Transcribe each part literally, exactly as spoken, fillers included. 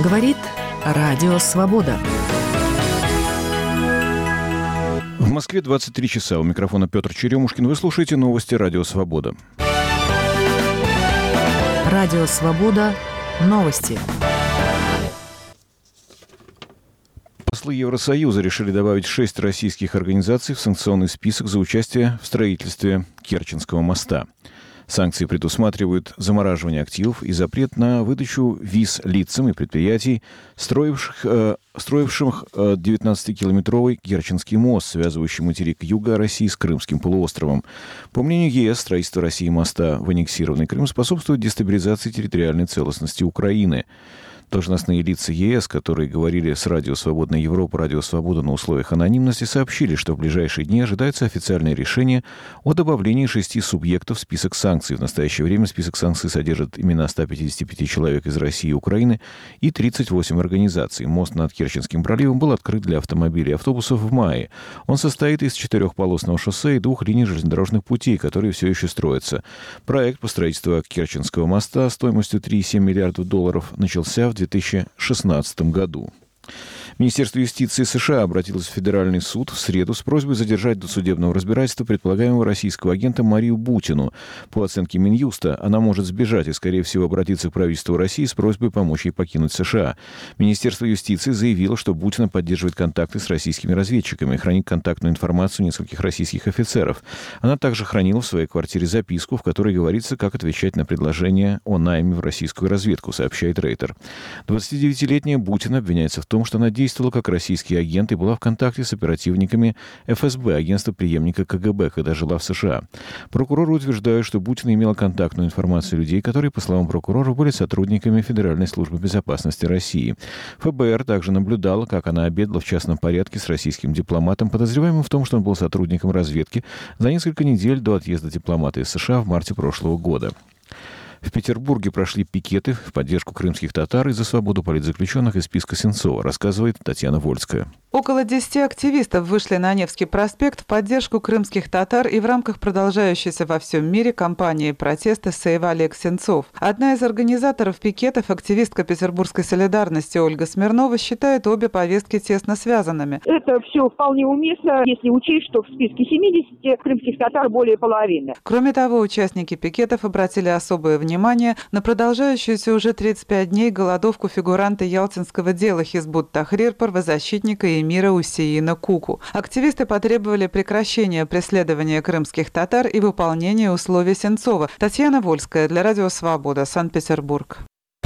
Говорит Радио Свобода. В Москве двадцать три часа. У микрофона Петр Черемушкин. Вы слушаете новости Радио Свобода. Радио Свобода. Новости. Послы Евросоюза решили добавить шесть российских организаций в санкционный список за участие в строительстве Керченского моста. Санкции предусматривают замораживание активов и запрет на выдачу виз лицам и предприятий, строивших, э, строивших э, девятнадцатикилометровый Керченский мост, связывающий материк юга России с Крымским полуостровом. По мнению ЕС, строительство России моста в аннексированный Крым способствует дестабилизации территориальной целостности Украины. Должностные лица ЕС, которые говорили с Радио Свободная Европа, Радио Свобода на условиях анонимности, сообщили, что в ближайшие дни ожидается официальное решение о добавлении шести субъектов в список санкций. В настоящее время список санкций содержит имена ста пятидесяти пяти человек из России и Украины и тридцати восьми организаций. Мост над Керченским проливом был открыт для автомобилей и автобусов в мае. Он состоит из четырехполосного шоссе и двух линий железнодорожных путей, которые все еще строятся. Проект по строительству Керченского моста стоимостью три целых семь десятых миллиарда долларов начался в две тысячи шестнадцатом году. Министерство юстиции США обратилось в Федеральный суд в среду с просьбой задержать до судебного разбирательства предполагаемого российского агента Марию Бутину. По оценке Минюста, она может сбежать и, скорее всего, обратиться к правительству России с просьбой помочь ей покинуть США. Министерство юстиции заявило, что Бутина поддерживает контакты с российскими разведчиками и хранит контактную информацию нескольких российских офицеров. Она также хранила в своей квартире записку, в которой говорится, как отвечать на предложение о найме в российскую разведку, сообщает Рейтер. двадцатидевятилетняя Бутина обвиняется в том, что она действовала как российский агент и была в контакте с оперативниками эф эс бэ, агентства преемника ка гэ бэ, когда жила в США. Прокуроры утверждают, что Бутина имела контактную информацию людей, которые, по словам прокуроров, были сотрудниками Федеральной службы безопасности России. эф бэ эр также наблюдало, как она обедала в частном порядке с российским дипломатом, подозреваемым в том, что он был сотрудником разведки за несколько недель до отъезда дипломата из США в марте прошлого года. В Петербурге прошли пикеты в поддержку крымских татар и за свободу политзаключенных из списка Сенцова, рассказывает Татьяна Вольская. Около десяти активистов вышли на Невский проспект в поддержку крымских татар и в рамках продолжающейся во всем мире кампании протеста «Сейв Олег Сенцов». Одна из организаторов пикетов, активистка петербургской солидарности Ольга Смирнова, считает обе повестки тесно связанными. Это все вполне уместно, если учесть, что в списке семидесяти крымских татар более половины. Кроме того, участники пикетов обратили особое внимание на продолжающуюся уже тридцать пять дней голодовку фигуранта ялтинского дела Хизбут Тахрир, правозащитника и Эмира Усеина Куку. Активисты потребовали прекращения преследования крымских татар и выполнения условий Сенцова. Татьяна Вольская для Радио Свобода, Санкт-Петербург.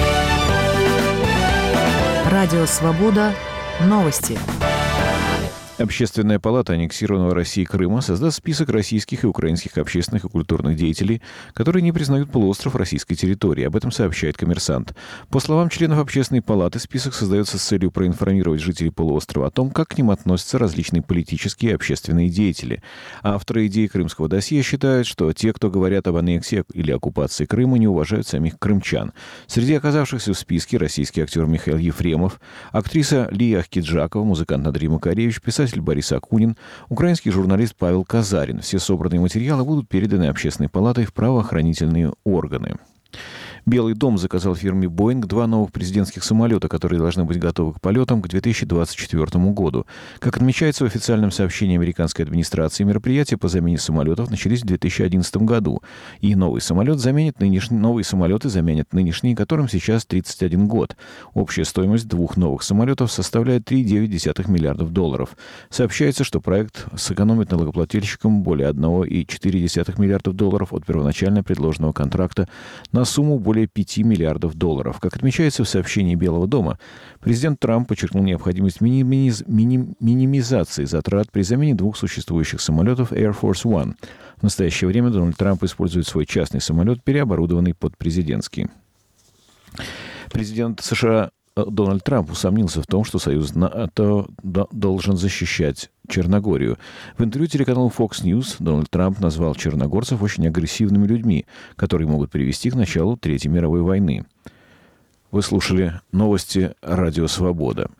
Радио Свобода. Новости. Общественная палата аннексированного Россией Крыма создаст список российских и украинских общественных и культурных деятелей, которые не признают полуостров российской территории. Об этом сообщает «Коммерсант». По словам членов общественной палаты, список создается с целью проинформировать жителей полуострова о том, как к ним относятся различные политические и общественные деятели. Авторы идеи крымского досье считают, что те, кто говорят об аннексии или оккупации Крыма, не уважают самих крымчан. Среди оказавшихся в списке российский актер Михаил Ефремов, актриса Лия Ахкиджакова, музыкант Андрей Макаревич, писатель Борис Акунин, украинский журналист Павел Казарин. Все собранные материалы будут переданы Общественной палатой в правоохранительные органы. Белый дом заказал фирме «Боинг» два новых президентских самолета, которые должны быть готовы к полетам к две тысячи двадцать четвёртому году. Как отмечается в официальном сообщении американской администрации, мероприятия по замене самолетов начались в две тысячи одиннадцатом году. И новый самолет заменит нынешние, новые самолеты заменят нынешние, которым сейчас тридцать один год. Общая стоимость двух новых самолетов составляет три целых девять десятых миллиардов долларов. Сообщается, что проект сэкономит налогоплательщикам более одного целых четыре десятых миллиардов долларов от первоначально предложенного контракта на сумму более пяти миллиардов долларов. Как отмечается в сообщении Белого дома, президент Трамп подчеркнул необходимость минимиз... миним... минимизации затрат при замене двух существующих самолетов Air Force One. В настоящее время Дональд Трамп использует свой частный самолет, переоборудованный под президентский. Президент США Дональд Трамп усомнился в том, что союз НАТО должен защищать Черногорию. В интервью телеканалу Fox News Дональд Трамп назвал черногорцев очень агрессивными людьми, которые могут привести к началу Третьей мировой войны. Вы слушали новости Радио Свобода.